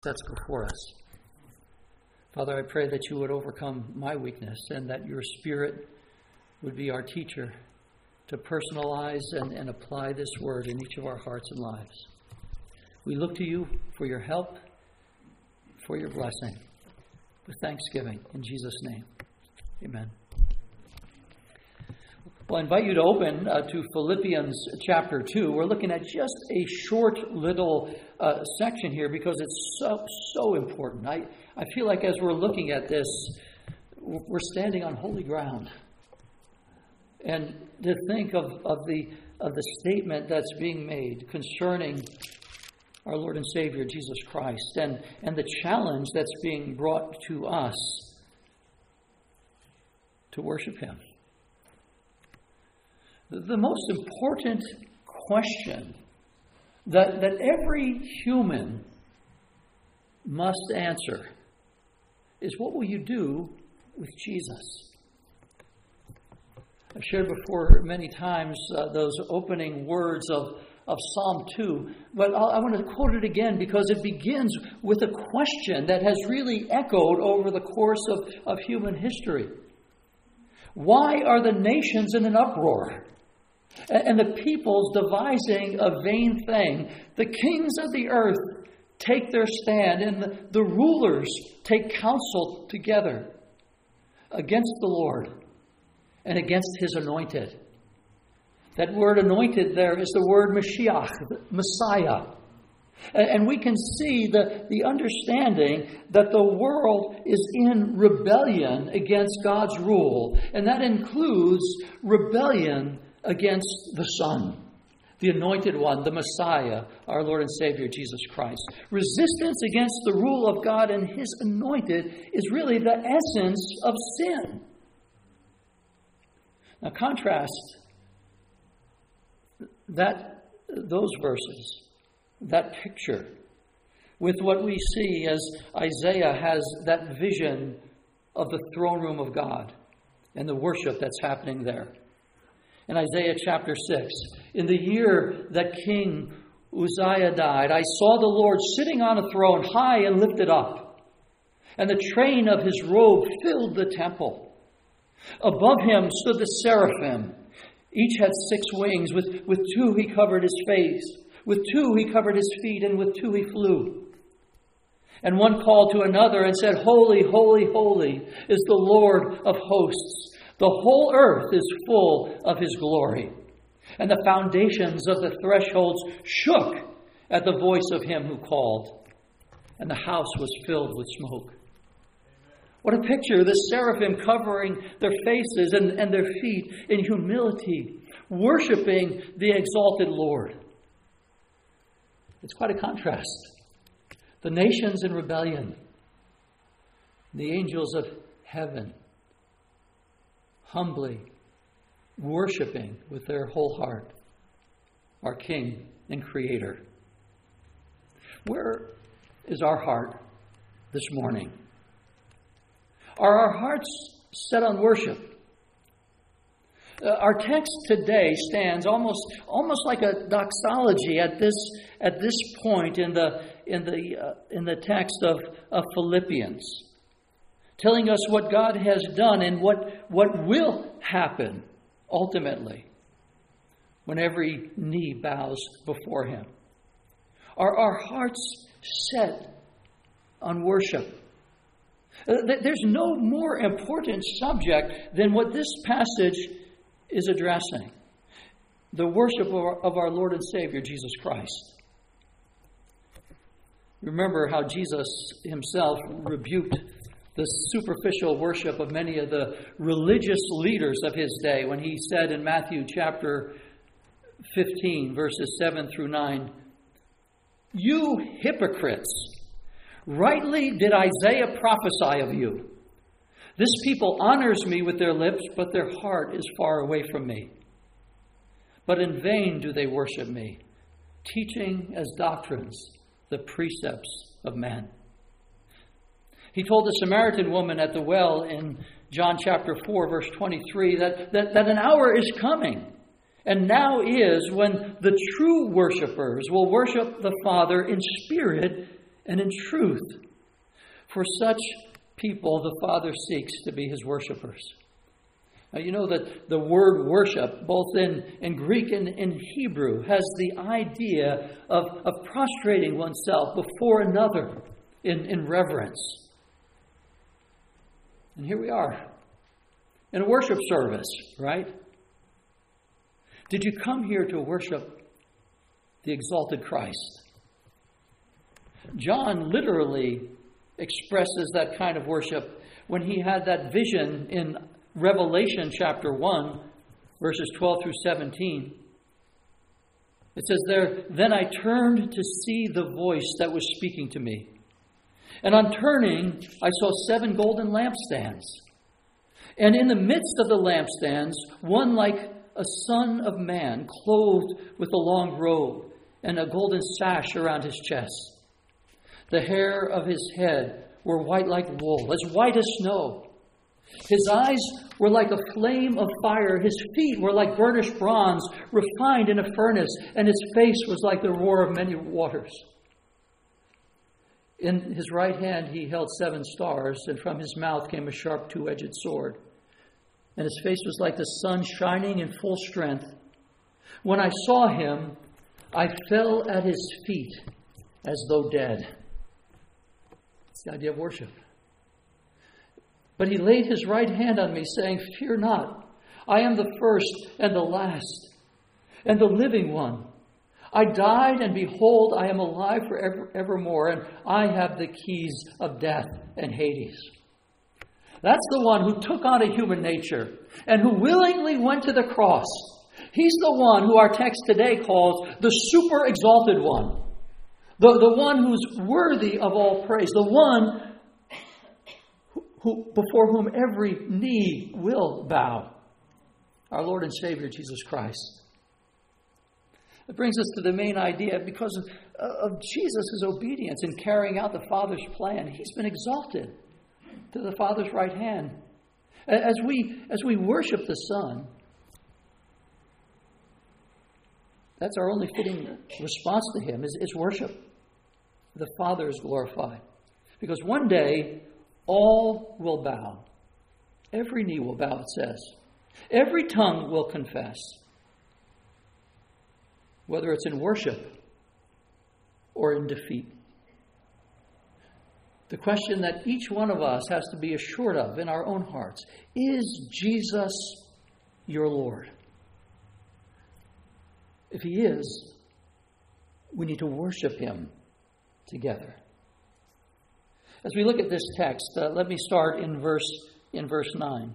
That's before us. Father, I pray that you would overcome my weakness and that your Spirit would be our teacher to personalize and apply this word in each of our hearts and lives. We look to you for your help, for your blessing, with thanksgiving. In Jesus' name, amen. Well, I invite you to open to Philippians chapter 2. We're looking at just a short little section here because it's so important. I feel like as we're looking at this, we're standing on holy ground. And to think of the statement that's being made concerning our Lord and Savior, Jesus Christ, and the challenge that's being brought to us to worship Him. The most important question that every human must answer is, what will you do with Jesus? I've shared before many times those opening words of Psalm 2, but I want to quote it again because it begins with a question that has really echoed over the course of human history. Why are the nations in an uproar? And the peoples devising a vain thing. The kings of the earth take their stand, and the rulers take counsel together against the Lord and against His anointed. That word anointed there is the word Mashiach, Messiah. And we can see the understanding that the world is in rebellion against God's rule. And that includes rebellion against the Son, the Anointed One, the Messiah, our Lord and Savior, Jesus Christ. Resistance against the rule of God and His Anointed is really the essence of sin. Now contrast those verses, that picture, with what we see as Isaiah has that vision of the throne room of God and the worship that's happening there. In Isaiah chapter 6, in the year that King Uzziah died, I saw the Lord sitting on a throne high and lifted up, and the train of His robe filled the temple. Above Him stood the seraphim. Each had 6 wings. With 2 He covered His face. With 2 He covered His feet, and with 2 He flew. And one called to another and said, Holy, holy, holy is the Lord of hosts. The whole earth is full of His glory. And the foundations of the thresholds shook at the voice of Him who called. And the house was filled with smoke. What a picture, the seraphim covering their faces and their feet in humility, worshiping the exalted Lord. It's quite a contrast. The nations in rebellion, the angels of heaven, humbly worshiping with their whole heart our King and Creator. Where is our heart this morning? Are our hearts set on worship? Our text today stands almost like a doxology at this point in the text of Philippians, telling us what God has done and what will happen ultimately when every knee bows before Him. Are our hearts set on worship? There's no more important subject than what this passage is addressing. The worship of our Lord and Savior, Jesus Christ. Remember how Jesus Himself rebuked the superficial worship of many of the religious leaders of His day when He said in Matthew chapter 15, verses 7 through 9, You hypocrites! Rightly did Isaiah prophesy of you. This people honors me with their lips, but their heart is far away from me. But in vain do they worship me, teaching as doctrines the precepts of men. He told the Samaritan woman at the well in John chapter 4, verse 23, that an hour is coming, and now is, when the true worshipers will worship the Father in spirit and in truth. For such people, the Father seeks to be his worshipers. Now, you know that the word worship, both in Greek and in Hebrew, has the idea of prostrating oneself before another in reverence. And here we are in a worship service, right? Did you come here to worship the exalted Christ? John literally expresses that kind of worship when he had that vision in Revelation chapter 1, verses 12 through 17. It says there, "Then I turned to see the voice that was speaking to me. And on turning, I saw 7 golden lampstands. And in the midst of the lampstands, one like a son of man, clothed with a long robe and a golden sash around his chest. The hair of his head were white like wool, as white as snow. His eyes were like a flame of fire. His feet were like burnished bronze, refined in a furnace, and his face was like the roar of many waters. In his right hand he held 7 stars, and from his mouth came a sharp 2-edged sword. And his face was like the sun shining in full strength. When I saw him, I fell at his feet as though dead." It's the idea of worship. "But he laid his right hand on me, saying, 'Fear not, I am the first and the last, and the living one. I died, and behold, I am alive forevermore, and I have the keys of death and Hades.'" That's the one who took on a human nature and who willingly went to the cross. He's the one who our text today calls the super exalted one. The one who's worthy of all praise. The one who before whom every knee will bow. Our Lord and Savior, Jesus Christ. It brings us to the main idea. Because of Jesus' obedience in carrying out the Father's plan, he's been exalted to the Father's right hand. As we worship the Son, that's our only fitting response to him is worship. The Father is glorified. Because one day, all will bow. Every knee will bow, it says. Every tongue will confess. Whether it's in worship or in defeat. The question that each one of us has to be assured of in our own hearts: is Jesus your Lord? If he is, we need to worship him together. As we look at this text, let me start in verse 9.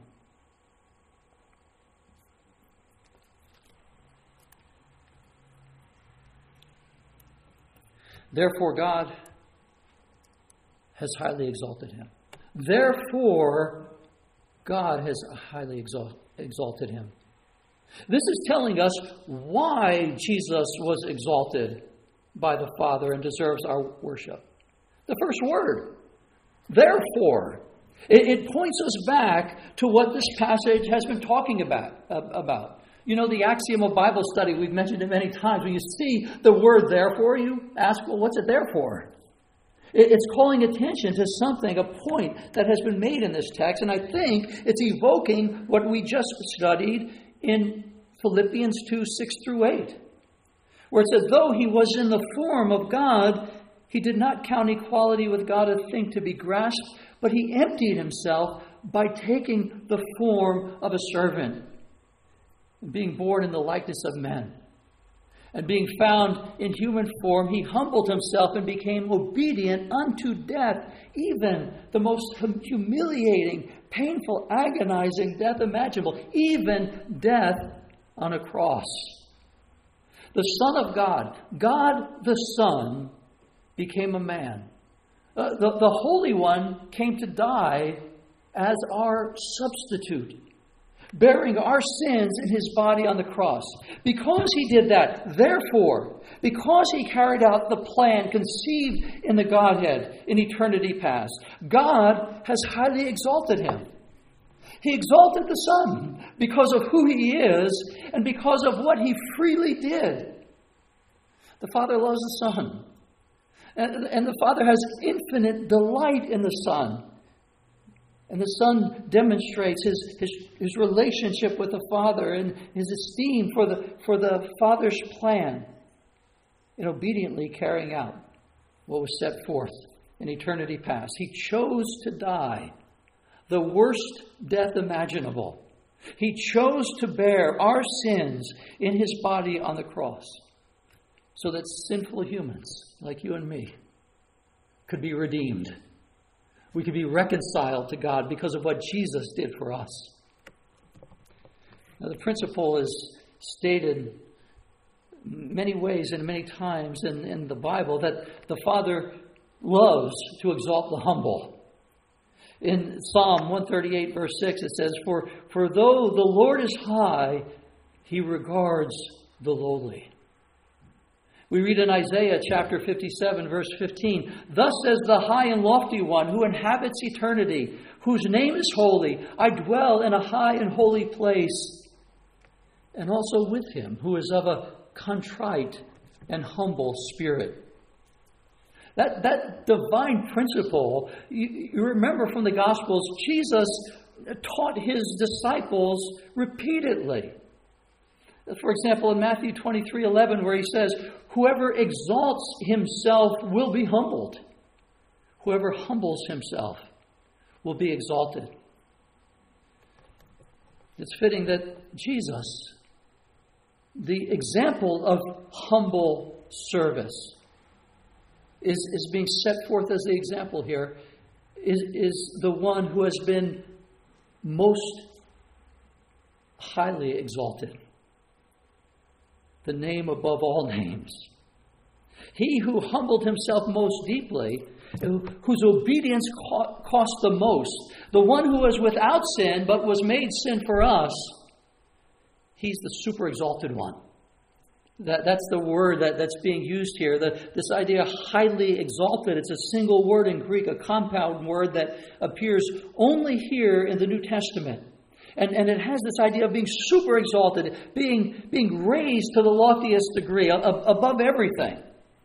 Therefore God has highly exalted him. Therefore God has highly exalted him. This is telling us why Jesus was exalted by the Father and deserves our worship. The first word, therefore. It points us back to what this passage has been talking about. You know, the axiom of Bible study, we've mentioned it many times. When you see the word therefore, you ask, well, what's it there for? It's calling attention to something, a point that has been made in this text. And I think it's evoking what we just studied in Philippians 2, 6 through 8. Where it says, though he was in the form of God, he did not count equality with God a thing to be grasped, but he emptied himself by taking the form of a servant, being born in the likeness of men. And being found in human form, he humbled himself and became obedient unto death, even the most humiliating, painful, agonizing death imaginable, even death on a cross. The Son of God, God the Son, became a man. The Holy One came to die as our substitute, bearing our sins in his body on the cross. Because he did that, therefore, because he carried out the plan conceived in the Godhead in eternity past, God has highly exalted him. He exalted the Son because of who he is and because of what he freely did. The Father loves the Son. And the Father has infinite delight in the Son. And the Son demonstrates his relationship with the Father and his esteem for the Father's plan in obediently carrying out what was set forth in eternity past. He chose to die the worst death imaginable. He chose to bear our sins in his body on the cross so that sinful humans like you and me could be redeemed. We could be reconciled to God because of what Jesus did for us. Now, the principle is stated many ways and many times in the Bible that the Father loves to exalt the humble. In Psalm 138, verse 6, it says, For though the Lord is high, he regards the lowly. We read in Isaiah chapter 57, verse 15, Thus says the high and lofty one who inhabits eternity, whose name is holy. I dwell in a high and holy place, and also with him who is of a contrite and humble spirit. That divine principle, you remember from the Gospels, Jesus taught his disciples repeatedly. For example, in Matthew 23:11, where he says, Whoever exalts himself will be humbled. Whoever humbles himself will be exalted. It's fitting that Jesus, the example of humble service, is being set forth as the example here, is the one who has been most highly exalted. The name above all names. He who humbled himself most deeply, whose obedience cost the most, the one who was without sin but was made sin for us, he's the super exalted one. That's the word that's being used here. This idea of highly exalted, it's a single word in Greek, a compound word that appears only here in the New Testament. And it has this idea of being super exalted, being raised to the loftiest degree, above everything.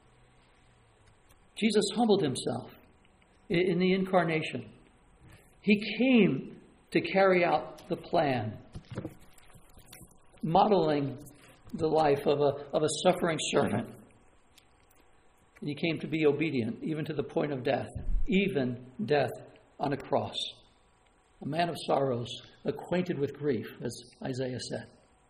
Jesus humbled himself in the incarnation. He came to carry out the plan, modeling the life of a suffering servant. And he came to be obedient, even to the point of death, even death on a cross. A man of sorrows, acquainted with grief, as Isaiah said.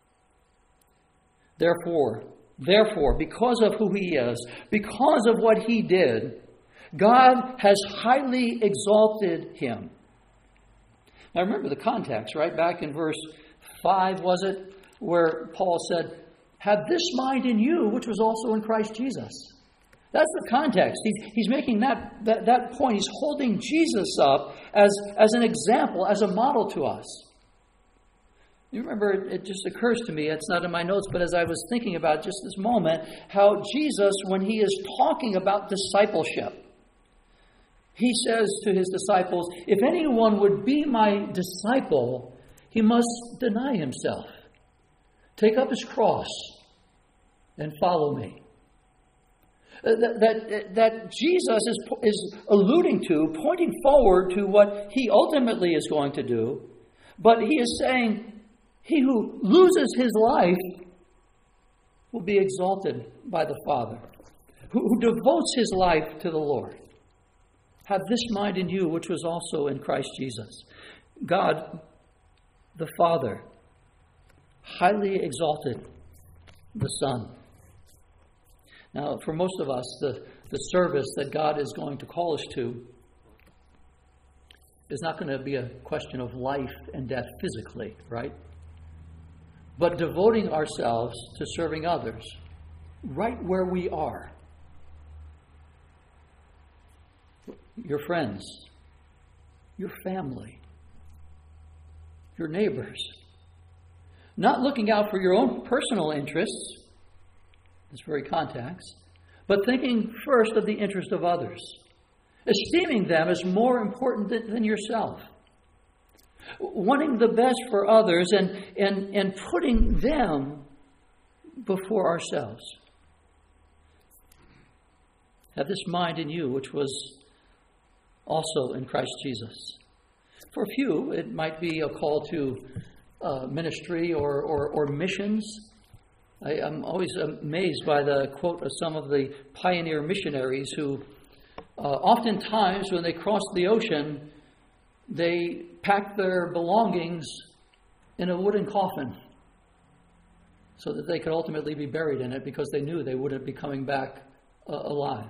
Therefore, because of who he is, because of what he did, God has highly exalted him. Now remember the context, right? Back in verse 5, was it? Where Paul said, Have this mind in you, which was also in Christ Jesus. That's the context. He's making that point. He's holding Jesus up as an example, as a model to us. You remember, it just occurs to me, it's not in my notes, but as I was thinking about just this moment, how Jesus, when he is talking about discipleship, he says to his disciples, if anyone would be my disciple, he must deny himself, take up his cross, and follow me. That Jesus is alluding to, pointing forward to what he ultimately is going to do. But he is saying, he who loses his life will be exalted by the Father, who devotes his life to the Lord. Have this mind in you, which was also in Christ Jesus. God, the Father, highly exalted the Son. Now, for most of us, the service that God is going to call us to is not going to be a question of life and death physically, right? But devoting ourselves to serving others right where we are. Your friends, your family, your neighbors. Not looking out for your own personal interests, this very context, but thinking first of the interest of others, esteeming them as more important than yourself, wanting the best for others and putting them before ourselves. Have this mind in you, which was also in Christ Jesus. For a few, it might be a call to ministry or missions. I'm always amazed by the quote of some of the pioneer missionaries who oftentimes when they crossed the ocean, they packed their belongings in a wooden coffin so that they could ultimately be buried in it because they knew they wouldn't be coming back alive.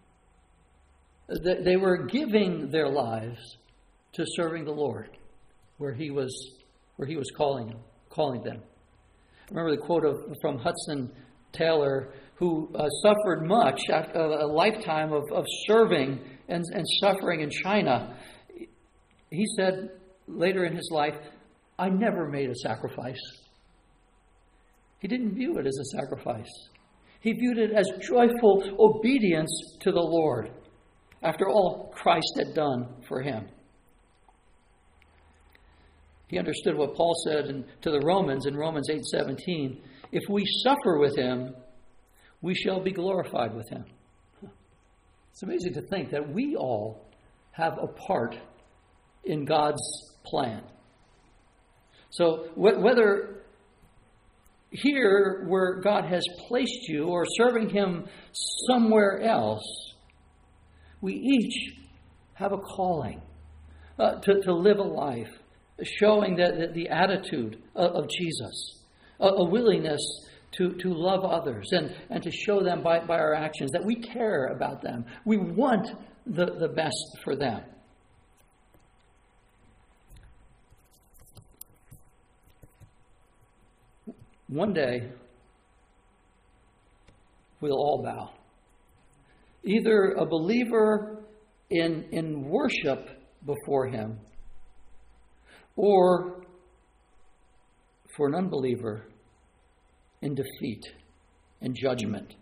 They were giving their lives to serving the Lord where He was calling them. I remember the quote from Hudson Taylor, who suffered much after a lifetime of serving and suffering in China. He said later in his life, "I never made a sacrifice." He didn't view it as a sacrifice. He viewed it as joyful obedience to the Lord after all Christ had done for him. He understood what Paul said to the Romans in Romans 8:17, "If we suffer with him, we shall be glorified with him." It's amazing to think that we all have a part in God's plan. So whether here where God has placed you or serving him somewhere else, we each have a calling to live a life showing that the attitude of Jesus, a willingness to love others and to show them by our actions that we care about them. We want the best for them. One day, we'll all bow. Either a believer in worship before him, or for an unbeliever in defeat and judgment.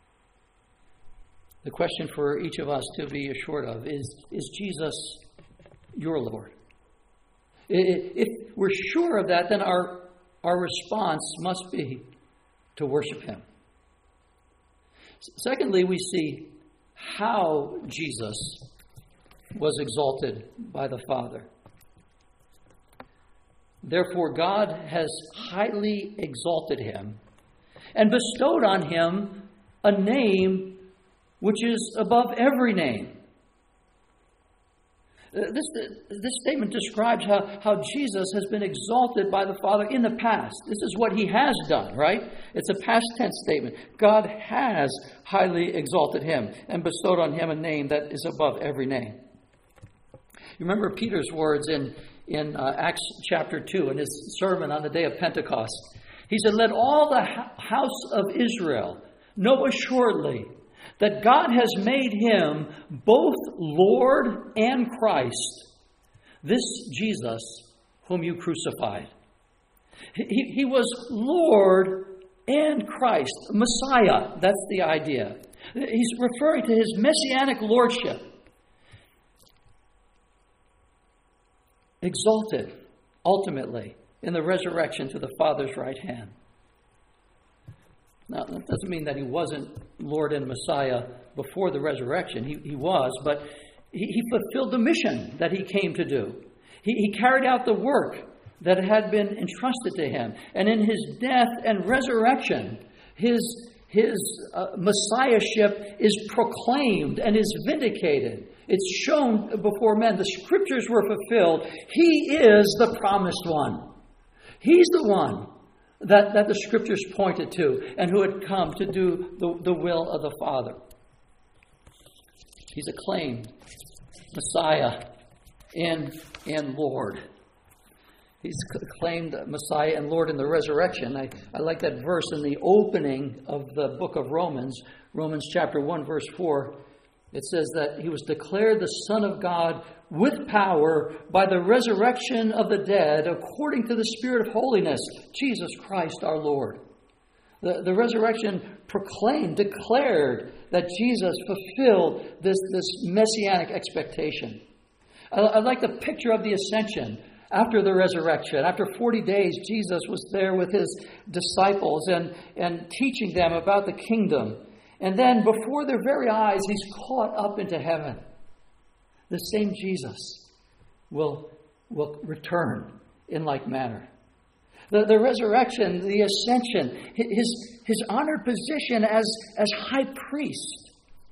The question for each of us to be assured of is Jesus your Lord? If we're sure of that, then our response must be to worship him. Secondly, we see how Jesus was exalted by the Father. Therefore, God has highly exalted him and bestowed on him a name which is above every name. This statement describes how Jesus has been exalted by the Father in the past. This is what he has done, right? It's a past tense statement. God has highly exalted him and bestowed on him a name that is above every name. You remember Peter's words in Acts chapter 2 in his sermon on the day of Pentecost. He said, "Let all the house of Israel know assuredly that God has made him both Lord and Christ, this Jesus whom you crucified." He was Lord and Christ, Messiah. That's the idea. He's referring to his messianic lordship. Exalted, ultimately, in the resurrection to the Father's right hand. Now, that doesn't mean that he wasn't Lord and Messiah before the resurrection. He was, but he fulfilled the mission that he came to do. He carried out the work that had been entrusted to him. And in his death and resurrection, his messiahship is proclaimed and is vindicated. It's shown before men. The scriptures were fulfilled. He is the promised one. He's the one that the scriptures pointed to and who had come to do the will of the Father. He's acclaimed Messiah and Lord. He's acclaimed Messiah and Lord in the resurrection. I like that verse in the opening of the book of Romans, Romans chapter 1, verse 4. It says that he was declared the Son of God with power by the resurrection of the dead according to the Spirit of holiness, Jesus Christ our Lord. The resurrection declared that Jesus fulfilled this messianic expectation. I like the picture of the ascension. After the resurrection, after 40 days, Jesus was there with his disciples and teaching them about the kingdom. And then before their very eyes, he's caught up into heaven. The same Jesus will return in like manner. The resurrection, the ascension, his honored position as high priest.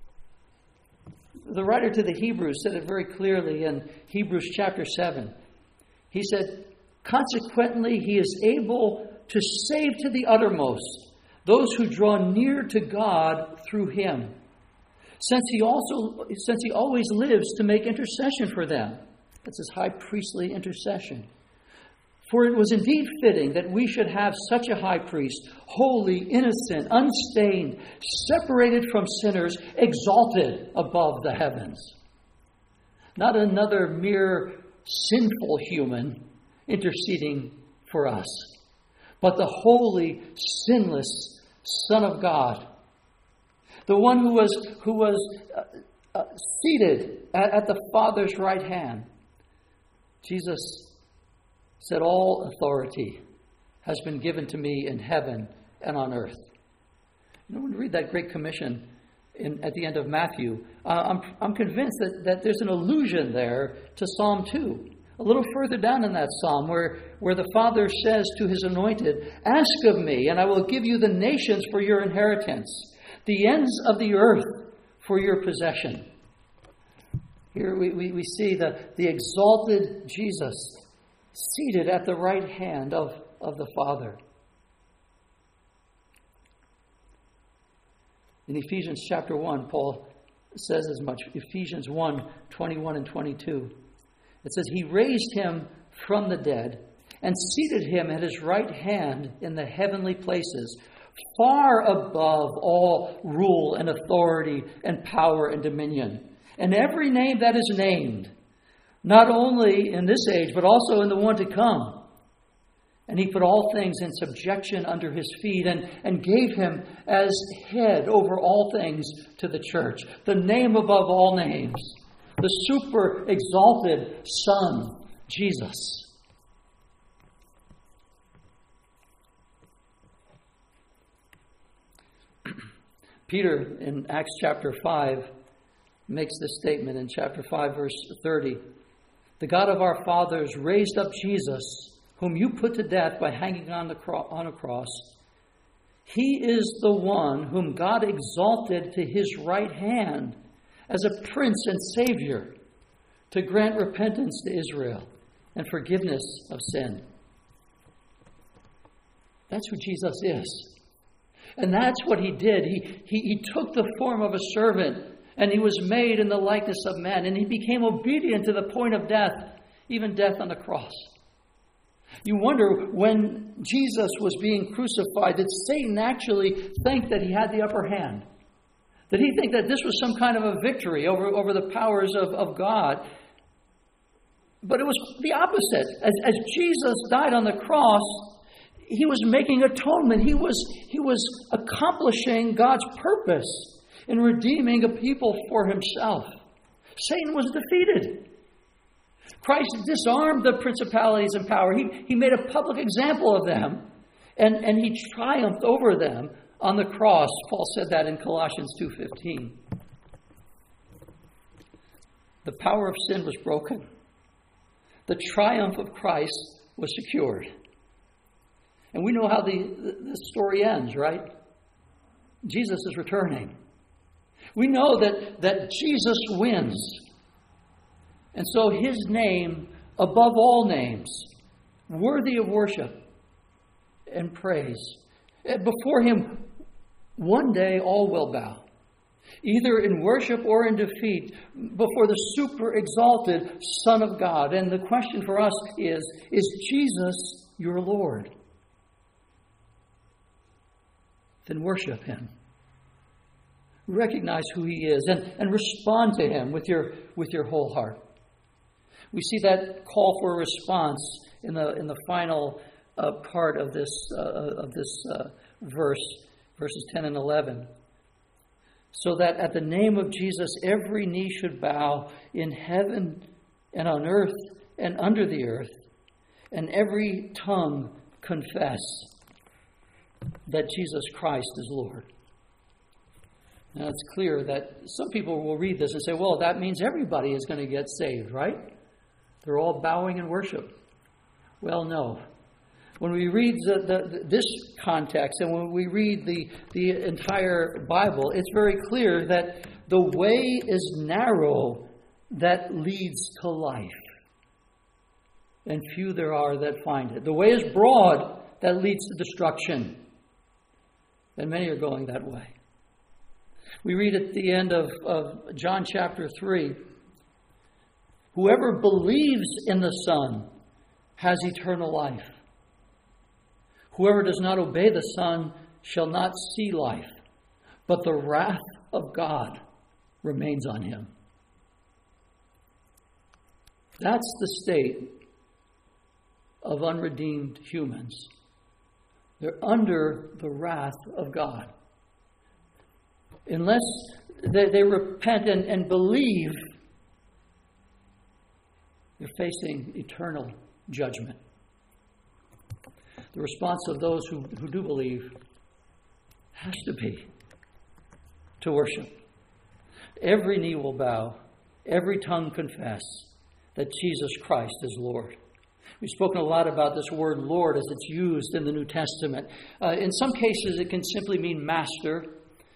The writer to the Hebrews said it very clearly in Hebrews chapter 7. He said, consequently, he is able to save to the uttermost those who draw near to God through him, since he always lives to make intercession for them. That's his high priestly intercession. For it was indeed fitting that we should have such a high priest, holy, innocent, unstained, separated from sinners, exalted above the heavens. Not another mere sinful human interceding for us, but the holy, sinless Son of God, the one who was seated at the Father's right hand. Jesus said, all authority has been given to me in heaven and on earth. You know, when we read that Great Commission at the end of Matthew, I'm convinced that there's an allusion there to Psalm 2. A little further down in that psalm where the Father says to his anointed, ask of me, and I will give you the nations for your inheritance, the ends of the earth for your possession. Here we see the exalted Jesus seated at the right hand of the Father. In Ephesians chapter 1, Paul says as much. Ephesians 1, 21 and 22. It says, he raised him from the dead and seated him at his right hand in the heavenly places, far above all rule and authority and power and dominion, and every name that is named, not only in this age, but also in the one to come. And he put all things in subjection under his feet and gave him as head over all things to the church, the name above all names, the super exalted Son, Jesus. Peter in Acts chapter 5 makes this statement in chapter 5 verse 30. The God of our fathers raised up Jesus, whom you put to death by hanging on a cross. He is the one whom God exalted to his right hand as a prince and savior to grant repentance to Israel and forgiveness of sin. That's who Jesus is. And that's what he did. He took the form of a servant, and he was made in the likeness of men, and he became obedient to the point of death, even death on the cross. You wonder, when Jesus was being crucified, did Satan actually think that he had the upper hand? Did he think that this was some kind of a victory over the powers of God? But it was the opposite. As Jesus died on the cross, he was making atonement. He was accomplishing God's purpose in redeeming a people for himself. Satan was defeated. Christ disarmed the principalities and power. He made a public example of them, and he triumphed over them on the cross. Paul said that in Colossians 2:15. The power of sin was broken. The triumph of Christ was secured. And we know how the story ends, right? Jesus is returning. We know that Jesus wins. And so his name, above all names, worthy of worship and praise. Before him, one day all will bow, either in worship or in defeat, before the super exalted Son of God. And the question for us is Jesus your Lord? Then worship him. Recognize who he is and respond to him with your whole heart. We see that call for a response in the final part of this verse, verses 10 and 11. So that at the name of Jesus, every knee should bow in heaven and on earth and under the earth, and every tongue confess that Jesus Christ is Lord. Now, it's clear that some people will read this and say, well, that means everybody is going to get saved, right? They're all bowing in worship. Well, no. When we read this context and when we read the entire Bible, it's very clear that the way is narrow that leads to life, and few there are that find it. The way is broad that leads to destruction, and many are going that way. We read at the end of John chapter 3, whoever believes in the Son has eternal life. Whoever does not obey the Son shall not see life, but the wrath of God remains on him. That's the state of unredeemed humans. They're under the wrath of God. Unless they repent and believe, they're facing eternal judgment. The response of those who do believe has to be to worship. Every knee will bow, every tongue confess that Jesus Christ is Lord. We've spoken a lot about this word Lord as it's used in the New Testament. In some cases, it can simply mean master,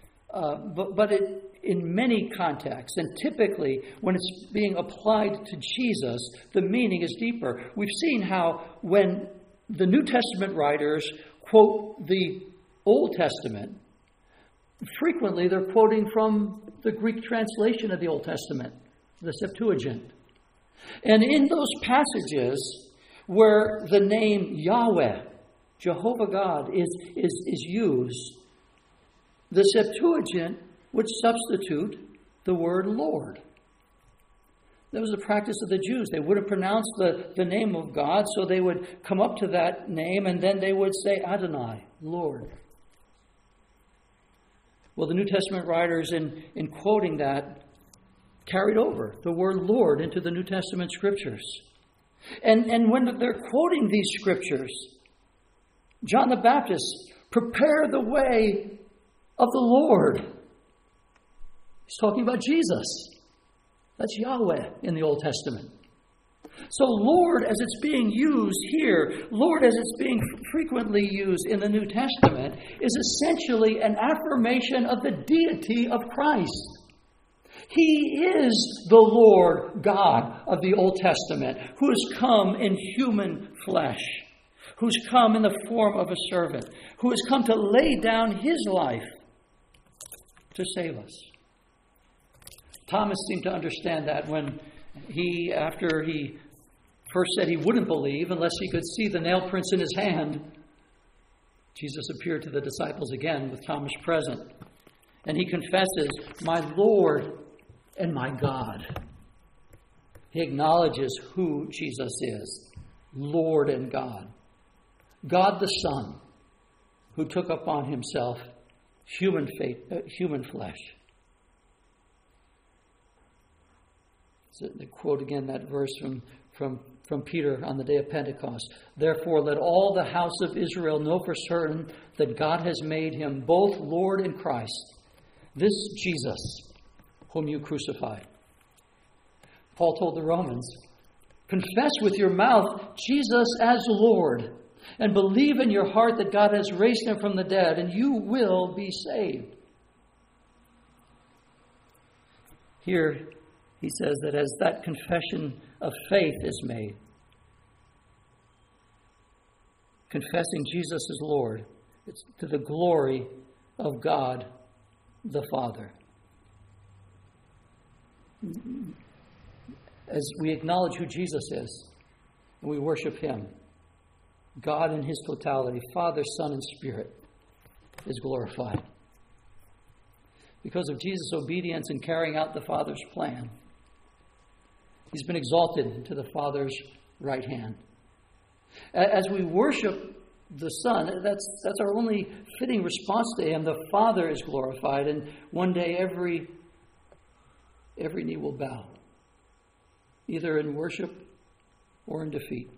but in many contexts, and typically when it's being applied to Jesus, the meaning is deeper. We've seen how when the New Testament writers quote the Old Testament, frequently they're quoting from the Greek translation of the Old Testament, the Septuagint. And in those passages where the name Yahweh, Jehovah God, is used, the Septuagint would substitute the word Lord. That was the practice of the Jews. They wouldn't pronounce the name of God, so they would come up to that name and then they would say Adonai, Lord. Well, the New Testament writers, in quoting that, carried over the word Lord into the New Testament scriptures. And when they're quoting these scriptures, John the Baptist, prepare the way of the Lord. He's talking about Jesus. That's Yahweh in the Old Testament. So Lord, as it's being used here, Lord, as it's being frequently used in the New Testament, is essentially an affirmation of the deity of Christ. He is the Lord God of the Old Testament, who has come in human flesh, who's come in the form of a servant, who has come to lay down his life to save us. Thomas seemed to understand that when after he first said he wouldn't believe unless he could see the nail prints in his hand, Jesus appeared to the disciples again with Thomas present. And he confesses, my Lord and my God. He acknowledges who Jesus is, Lord and God. God the Son, who took upon himself human flesh. So they quote again that verse from Peter on the day of Pentecost. Therefore, let all the house of Israel know for certain that God has made him both Lord and Christ, this Jesus whom you crucified. Paul told the Romans, confess with your mouth Jesus as Lord, and believe in your heart that God has raised him from the dead, and you will be saved. Here, he says that as that confession of faith is made, confessing Jesus as Lord, it's to the glory of God the Father. As we acknowledge who Jesus is, and we worship him, God in his totality, Father, Son, and Spirit, is glorified. Because of Jesus' obedience in carrying out the Father's plan, he's been exalted to the Father's right hand. As we worship the Son, that's our only fitting response to him. The Father is glorified, and one day every knee will bow, either in worship or in defeat.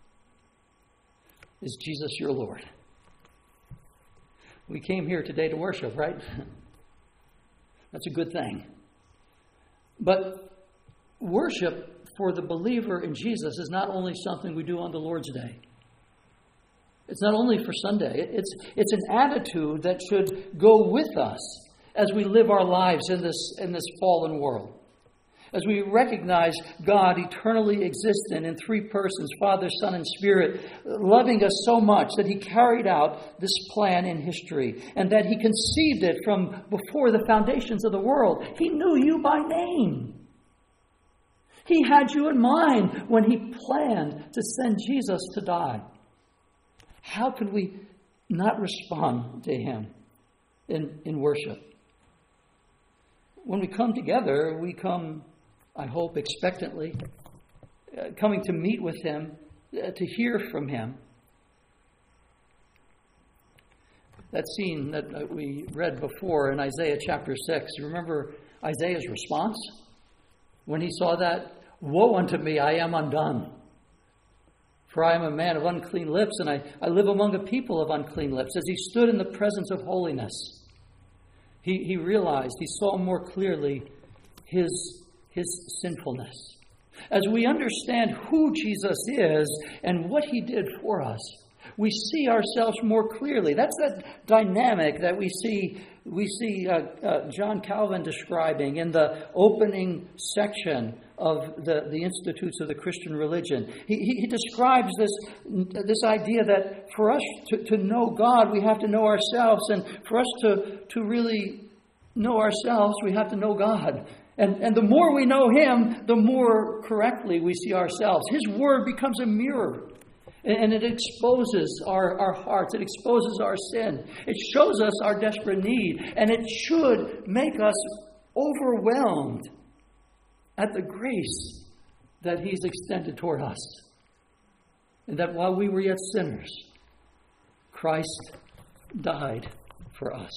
Is Jesus your Lord? We came here today to worship, right? That's a good thing. But worship for the believer in Jesus is not only something we do on the Lord's Day. It's not only for Sunday. It's an attitude that should go with us as we live our lives in this fallen world. As we recognize God eternally existent in three persons, Father, Son, and Spirit, loving us so much that He carried out this plan in history, and that He conceived it from before the foundations of the world. He knew you by name. He had you in mind when He planned to send Jesus to die. How could we not respond to Him in worship? When we come together, we come, I hope, expectantly, coming to meet with Him, to hear from Him. That scene that we read before in Isaiah chapter 6, you remember Isaiah's response? When he saw that, "Woe unto me, I am undone. For I am a man of unclean lips, and I live among a people of unclean lips." As he stood in the presence of holiness, he realized, he saw more clearly his sinfulness. As we understand who Jesus is and what He did for us, we see ourselves more clearly. That's that dynamic that we see John Calvin describing in the opening section of the Institutes of the Christian Religion. He describes this idea that for us to know God, we have to know ourselves, and for us to really know ourselves, we have to know God. And the more we know Him, the more correctly we see ourselves. His Word becomes a mirror. And it exposes our hearts. It exposes our sin. It shows us our desperate need. And it should make us overwhelmed at the grace that He's extended toward us. And that while we were yet sinners, Christ died for us.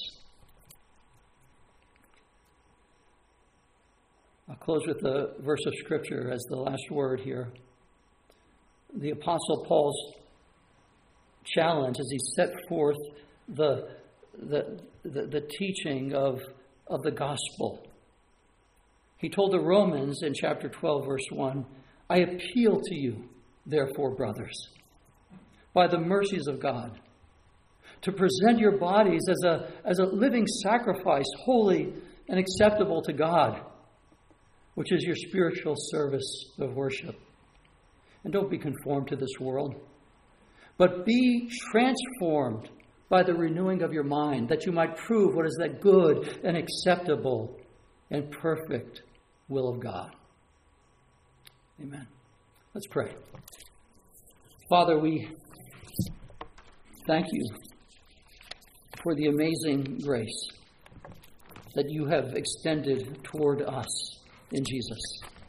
I'll close with the verse of Scripture as the last word here. The Apostle Paul's challenge as he set forth the teaching of the gospel. He told the Romans in chapter 12, verse 1, "I appeal to you, therefore, brothers, by the mercies of God, to present your bodies as a living sacrifice, holy and acceptable to God, which is your spiritual service of worship. And don't be conformed to this world, but be transformed by the renewing of your mind, that you might prove what is that good and acceptable and perfect will of God." Amen. Let's pray. Father, we thank You for the amazing grace that You have extended toward us in Jesus.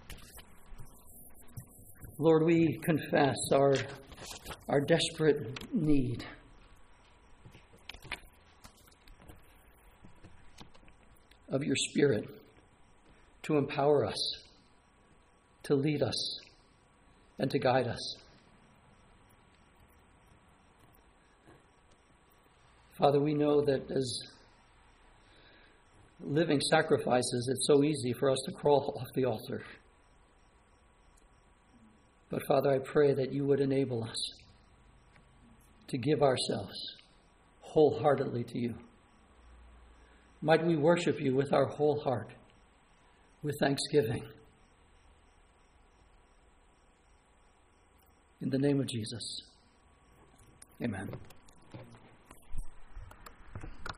Lord, we confess our desperate need. Of Your Spirit to empower us, to lead us, and to guide us. Father, we know that as living sacrifices, it's so easy for us to crawl off the altar. But Father, I pray that You would enable us to give ourselves wholeheartedly to You. Might we worship You with our whole heart, with thanksgiving. In the name of Jesus. Amen.